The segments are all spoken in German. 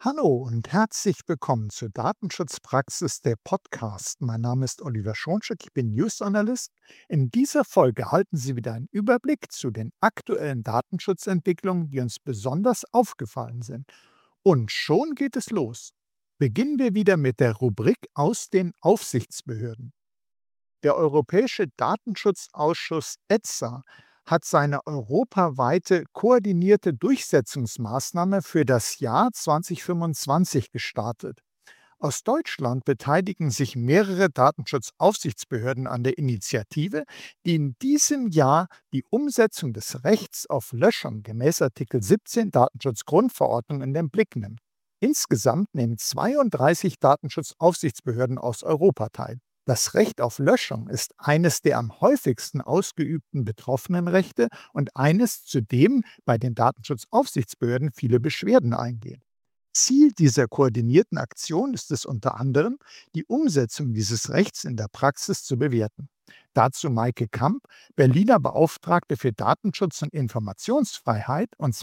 Hallo und herzlich willkommen zur Datenschutzpraxis der Podcast. Mein Name ist Oliver Schoncheck, ich bin News Analyst. In dieser Folge erhalten Sie wieder einen Überblick zu den aktuellen Datenschutzentwicklungen, die uns besonders aufgefallen sind. Und schon geht es los. Beginnen wir wieder mit der Rubrik aus den Aufsichtsbehörden. Der Europäische Datenschutzausschuss ETSA hat seine europaweite koordinierte Durchsetzungsmaßnahme für das Jahr 2025 gestartet. Aus Deutschland beteiligen sich mehrere Datenschutzaufsichtsbehörden an der Initiative, die in diesem Jahr die Umsetzung des Rechts auf Löschung gemäß Artikel 17 Datenschutzgrundverordnung in den Blick nimmt. Insgesamt nehmen 32 Datenschutzaufsichtsbehörden aus Europa teil. Das Recht auf Löschung ist eines der am häufigsten ausgeübten Betroffenenrechte und eines, zu dem bei den Datenschutzaufsichtsbehörden viele Beschwerden eingehen. Ziel dieser koordinierten Aktion ist es unter anderem, die Umsetzung dieses Rechts in der Praxis zu bewerten. Dazu Maike Kamp, Berliner Beauftragte für Datenschutz und Informationsfreiheit und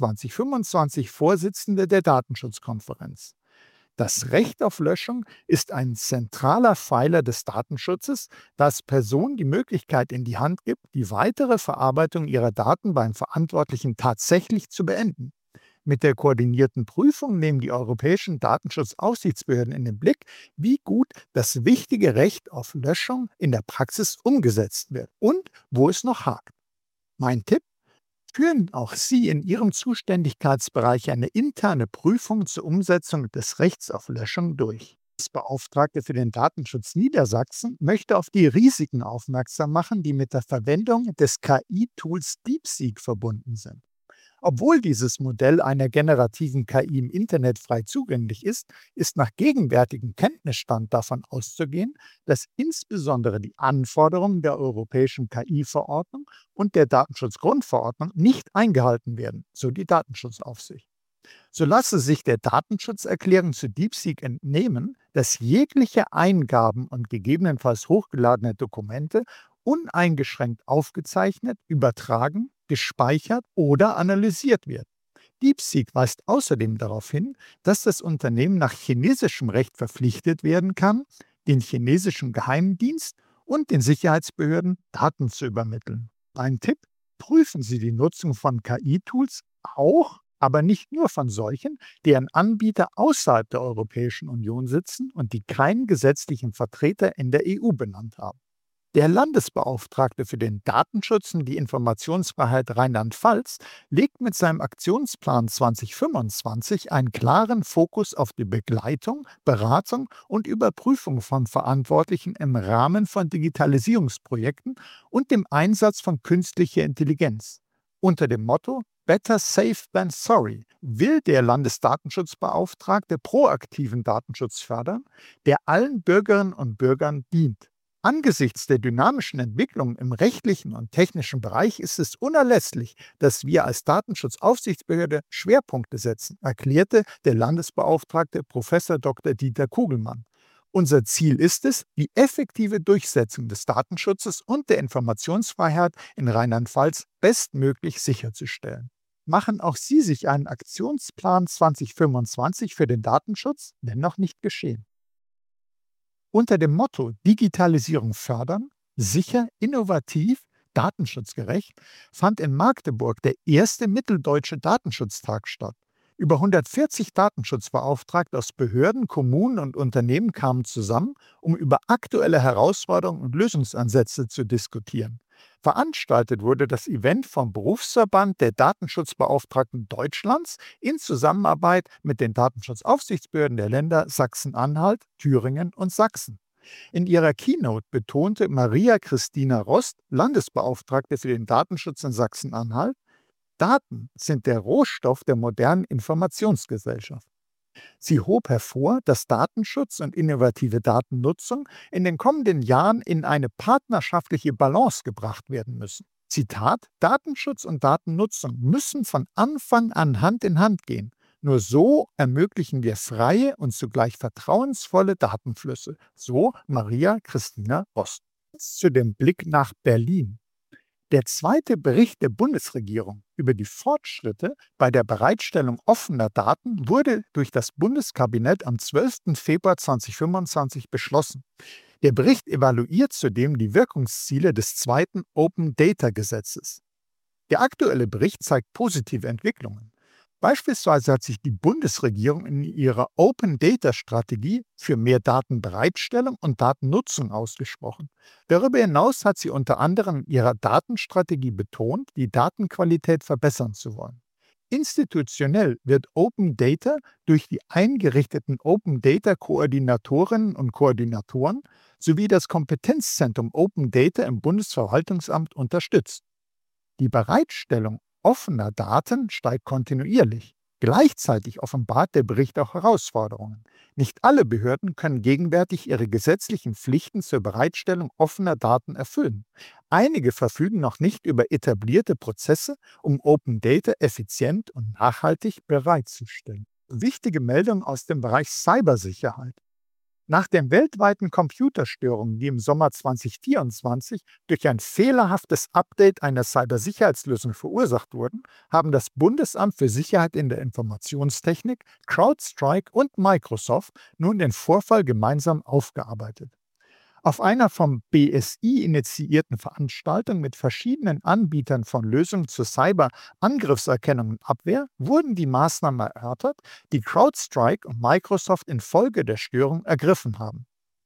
2025 Vorsitzende der Datenschutzkonferenz. Das Recht auf Löschung ist ein zentraler Pfeiler des Datenschutzes, das Personen die Möglichkeit in die Hand gibt, die weitere Verarbeitung ihrer Daten beim Verantwortlichen tatsächlich zu beenden. Mit der koordinierten Prüfung nehmen die europäischen Datenschutzaufsichtsbehörden in den Blick, wie gut das wichtige Recht auf Löschung in der Praxis umgesetzt wird und wo es noch hakt. Mein Tipp: Führen auch Sie in Ihrem Zuständigkeitsbereich eine interne Prüfung zur Umsetzung des Rechts auf Löschung durch. Das Beauftragte für den Datenschutz Niedersachsen möchte auf die Risiken aufmerksam machen, die mit der Verwendung des KI-Tools DeepSeek verbunden sind. Obwohl dieses Modell einer generativen KI im Internet frei zugänglich ist nach gegenwärtigem Kenntnisstand davon auszugehen, dass insbesondere die Anforderungen der europäischen KI-Verordnung und der Datenschutzgrundverordnung nicht eingehalten werden, so die Datenschutzaufsicht. So lasse sich der Datenschutzerklärung zu DeepSeek entnehmen, dass jegliche Eingaben und gegebenenfalls hochgeladene Dokumente uneingeschränkt aufgezeichnet, übertragen, gespeichert oder analysiert wird. DeepSeek weist außerdem darauf hin, dass das Unternehmen nach chinesischem Recht verpflichtet werden kann, den chinesischen Geheimdienst und den Sicherheitsbehörden Daten zu übermitteln. Ein Tipp: Prüfen Sie die Nutzung von KI-Tools auch, aber nicht nur von solchen, deren Anbieter außerhalb der Europäischen Union sitzen und die keinen gesetzlichen Vertreter in der EU benannt haben. Der Landesbeauftragte für den Datenschutz und die Informationsfreiheit Rheinland-Pfalz legt mit seinem Aktionsplan 2025 einen klaren Fokus auf die Begleitung, Beratung und Überprüfung von Verantwortlichen im Rahmen von Digitalisierungsprojekten und dem Einsatz von künstlicher Intelligenz. Unter dem Motto Better Safe than Sorry will der Landesdatenschutzbeauftragte proaktiven Datenschutz fördern, der allen Bürgerinnen und Bürgern dient. Angesichts der dynamischen Entwicklung im rechtlichen und technischen Bereich ist es unerlässlich, dass wir als Datenschutzaufsichtsbehörde Schwerpunkte setzen, erklärte der Landesbeauftragte Prof. Dr. Dieter Kugelmann. Unser Ziel ist es, die effektive Durchsetzung des Datenschutzes und der Informationsfreiheit in Rheinland-Pfalz bestmöglich sicherzustellen. Machen auch Sie sich einen Aktionsplan 2025 für den Datenschutz, wenn noch nicht geschehen. Unter dem Motto Digitalisierung fördern, sicher, innovativ, datenschutzgerecht fand in Magdeburg der erste Mitteldeutsche Datenschutztag statt. Über 140 Datenschutzbeauftragte aus Behörden, Kommunen und Unternehmen kamen zusammen, um über aktuelle Herausforderungen und Lösungsansätze zu diskutieren. Veranstaltet wurde das Event vom Berufsverband der Datenschutzbeauftragten Deutschlands in Zusammenarbeit mit den Datenschutzaufsichtsbehörden der Länder Sachsen-Anhalt, Thüringen und Sachsen. In ihrer Keynote betonte Maria Christina Rost, Landesbeauftragte für den Datenschutz in Sachsen-Anhalt: Daten sind der Rohstoff der modernen Informationsgesellschaft. Sie hob hervor, dass Datenschutz und innovative Datennutzung in den kommenden Jahren in eine partnerschaftliche Balance gebracht werden müssen. Zitat: Datenschutz und Datennutzung müssen von Anfang an Hand in Hand gehen. Nur so ermöglichen wir freie und zugleich vertrauensvolle Datenflüsse. So Maria Christina Rost. Zu dem Blick nach Berlin. Der zweite Bericht der Bundesregierung über die Fortschritte bei der Bereitstellung offener Daten wurde durch das Bundeskabinett am 12. Februar 2025 beschlossen. Der Bericht evaluiert zudem die Wirkungsziele des zweiten Open Data Gesetzes. Der aktuelle Bericht zeigt positive Entwicklungen. Beispielsweise hat sich die Bundesregierung in ihrer Open Data Strategie für mehr Datenbereitstellung und Datennutzung ausgesprochen. Darüber hinaus hat sie unter anderem in ihrer Datenstrategie betont, die Datenqualität verbessern zu wollen. Institutionell wird Open Data durch die eingerichteten Open Data Koordinatorinnen und Koordinatoren sowie das Kompetenzzentrum Open Data im Bundesverwaltungsamt unterstützt. Die Bereitstellung offener Daten steigt kontinuierlich. Gleichzeitig offenbart der Bericht auch Herausforderungen. Nicht alle Behörden können gegenwärtig ihre gesetzlichen Pflichten zur Bereitstellung offener Daten erfüllen. Einige verfügen noch nicht über etablierte Prozesse, um Open Data effizient und nachhaltig bereitzustellen. Wichtige Meldung aus dem Bereich Cybersicherheit. Nach den weltweiten Computerstörungen, die im Sommer 2024 durch ein fehlerhaftes Update einer Cybersicherheitslösung verursacht wurden, haben das Bundesamt für Sicherheit in der Informationstechnik, CrowdStrike und Microsoft nun den Vorfall gemeinsam aufgearbeitet. Auf einer vom BSI initiierten Veranstaltung mit verschiedenen Anbietern von Lösungen zur Cyber-Angriffserkennung und Abwehr wurden die Maßnahmen erörtert, die CrowdStrike und Microsoft infolge der Störung ergriffen haben.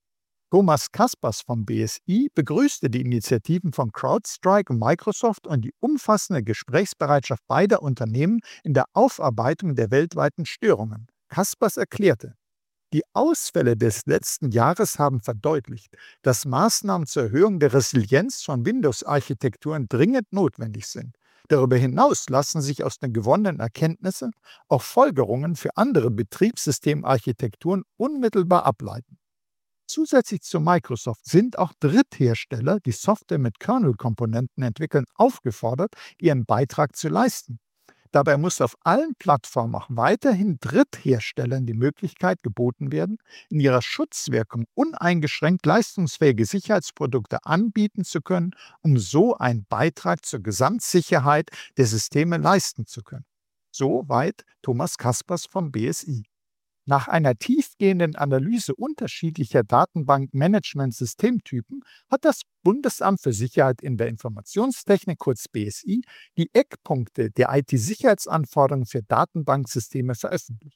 Thomas Kaspers vom BSI begrüßte die Initiativen von CrowdStrike und Microsoft und die umfassende Gesprächsbereitschaft beider Unternehmen in der Aufarbeitung der weltweiten Störungen. Kaspers erklärte: Die Ausfälle des letzten Jahres haben verdeutlicht, dass Maßnahmen zur Erhöhung der Resilienz von Windows-Architekturen dringend notwendig sind. Darüber hinaus lassen sich aus den gewonnenen Erkenntnissen auch Folgerungen für andere Betriebssystemarchitekturen unmittelbar ableiten. Zusätzlich zu Microsoft sind auch Dritthersteller, die Software mit Kernel-Komponenten entwickeln, aufgefordert, ihren Beitrag zu leisten. Dabei muss auf allen Plattformen auch weiterhin Drittherstellern die Möglichkeit geboten werden, in ihrer Schutzwirkung uneingeschränkt leistungsfähige Sicherheitsprodukte anbieten zu können, um so einen Beitrag zur Gesamtsicherheit der Systeme leisten zu können. Soweit Thomas Kaspers vom BSI. Nach einer tiefgehenden Analyse unterschiedlicher Datenbankmanagement-Systemtypen hat das Bundesamt für Sicherheit in der Informationstechnik, kurz BSI, die Eckpunkte der IT-Sicherheitsanforderungen für Datenbanksysteme veröffentlicht.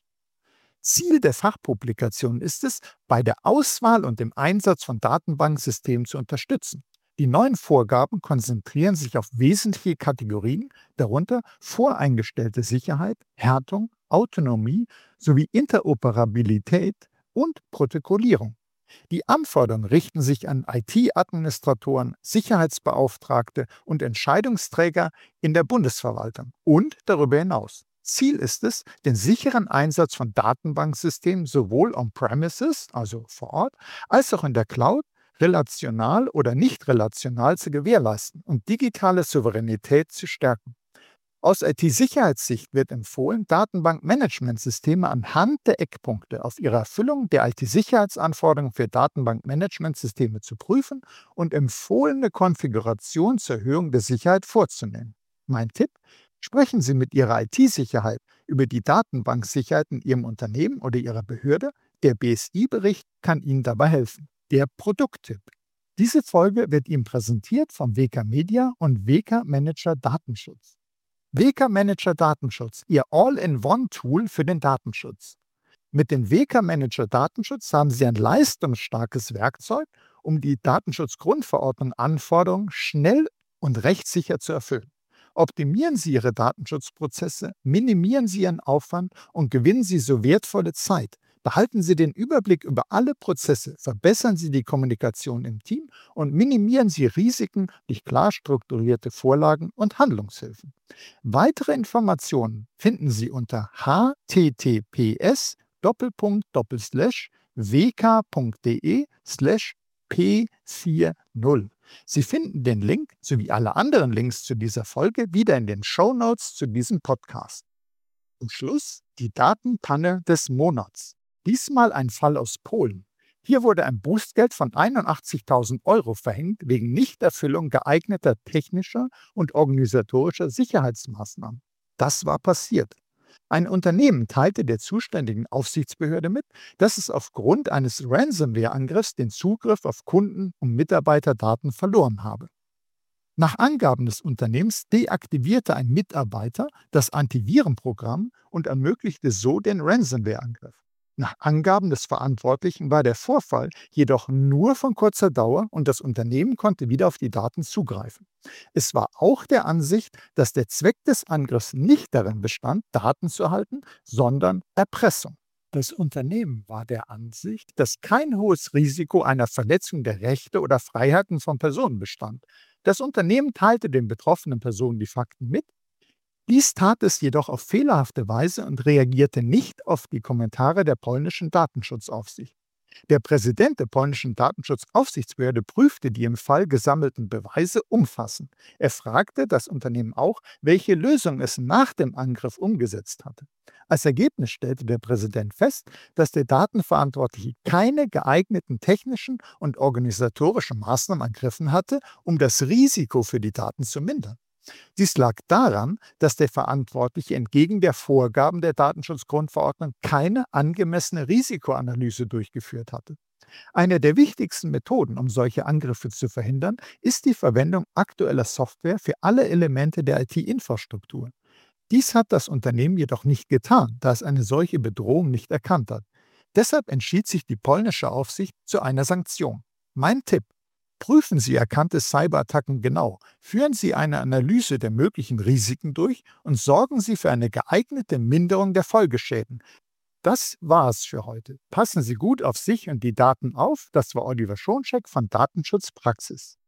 Ziel der Fachpublikation ist es, bei der Auswahl und dem Einsatz von Datenbanksystemen zu unterstützen. Die neuen Vorgaben konzentrieren sich auf wesentliche Kategorien, darunter voreingestellte Sicherheit, Härtung, Autonomie sowie Interoperabilität und Protokollierung. Die Anforderungen richten sich an IT-Administratoren, Sicherheitsbeauftragte und Entscheidungsträger in der Bundesverwaltung und darüber hinaus. Ziel ist es, den sicheren Einsatz von Datenbanksystemen sowohl on-premises, also vor Ort, als auch in der Cloud, relational oder nicht relational zu gewährleisten und digitale Souveränität zu stärken. Aus IT-Sicherheitssicht wird empfohlen, Datenbankmanagementsysteme anhand der Eckpunkte auf ihre Erfüllung der IT-Sicherheitsanforderungen für Datenbankmanagementsysteme zu prüfen und empfohlene Konfigurationen zur Erhöhung der Sicherheit vorzunehmen. Mein Tipp: Sprechen Sie mit Ihrer IT-Sicherheit über die Datenbanksicherheit in Ihrem Unternehmen oder Ihrer Behörde. Der BSI-Bericht kann Ihnen dabei helfen. Der Produkttipp: Diese Folge wird Ihnen präsentiert vom WK Media und WK Manager Datenschutz. WK Manager Datenschutz, Ihr All-in-One-Tool für den Datenschutz. Mit dem WK Manager Datenschutz haben Sie ein leistungsstarkes Werkzeug, um die Datenschutzgrundverordnung-Anforderungen schnell und rechtssicher zu erfüllen. Optimieren Sie Ihre Datenschutzprozesse, minimieren Sie Ihren Aufwand und gewinnen Sie so wertvolle Zeit. Behalten Sie den Überblick über alle Prozesse, verbessern Sie die Kommunikation im Team und minimieren Sie Risiken durch klar strukturierte Vorlagen und Handlungshilfen. Weitere Informationen finden Sie unter https://wk.de/p40. Sie finden den Link sowie alle anderen Links zu dieser Folge wieder in den Shownotes zu diesem Podcast. Zum Schluss die Datenpanne des Monats. Diesmal ein Fall aus Polen. Hier wurde ein Bußgeld von 81.000 Euro verhängt wegen Nichterfüllung geeigneter technischer und organisatorischer Sicherheitsmaßnahmen. Das war passiert. Ein Unternehmen teilte der zuständigen Aufsichtsbehörde mit, dass es aufgrund eines Ransomware-Angriffs den Zugriff auf Kunden- und Mitarbeiterdaten verloren habe. Nach Angaben des Unternehmens deaktivierte ein Mitarbeiter das Antivirenprogramm und ermöglichte so den Ransomware-Angriff. Nach Angaben des Verantwortlichen war der Vorfall jedoch nur von kurzer Dauer und das Unternehmen konnte wieder auf die Daten zugreifen. Es war auch der Ansicht, dass der Zweck des Angriffs nicht darin bestand, Daten zu erhalten, sondern Erpressung. Das Unternehmen war der Ansicht, dass kein hohes Risiko einer Verletzung der Rechte oder Freiheiten von Personen bestand. Das Unternehmen teilte den betroffenen Personen die Fakten mit. Dies tat es jedoch auf fehlerhafte Weise und reagierte nicht auf die Kommentare der polnischen Datenschutzaufsicht. Der Präsident der polnischen Datenschutzaufsichtsbehörde prüfte die im Fall gesammelten Beweise umfassend. Er fragte das Unternehmen auch, welche Lösung es nach dem Angriff umgesetzt hatte. Als Ergebnis stellte der Präsident fest, dass der Datenverantwortliche keine geeigneten technischen und organisatorischen Maßnahmen ergriffen hatte, um das Risiko für die Daten zu mindern. Dies lag daran, dass der Verantwortliche entgegen der Vorgaben der Datenschutzgrundverordnung keine angemessene Risikoanalyse durchgeführt hatte. Eine der wichtigsten Methoden, um solche Angriffe zu verhindern, ist die Verwendung aktueller Software für alle Elemente der IT-Infrastruktur. Dies hat das Unternehmen jedoch nicht getan, da es eine solche Bedrohung nicht erkannt hat. Deshalb entschied sich die polnische Aufsicht zu einer Sanktion. Mein Tipp: Prüfen Sie erkannte Cyberattacken genau, führen Sie eine Analyse der möglichen Risiken durch und sorgen Sie für eine geeignete Minderung der Folgeschäden. Das war's für heute. Passen Sie gut auf sich und die Daten auf. Das war Oliver Schoncheck von Datenschutzpraxis.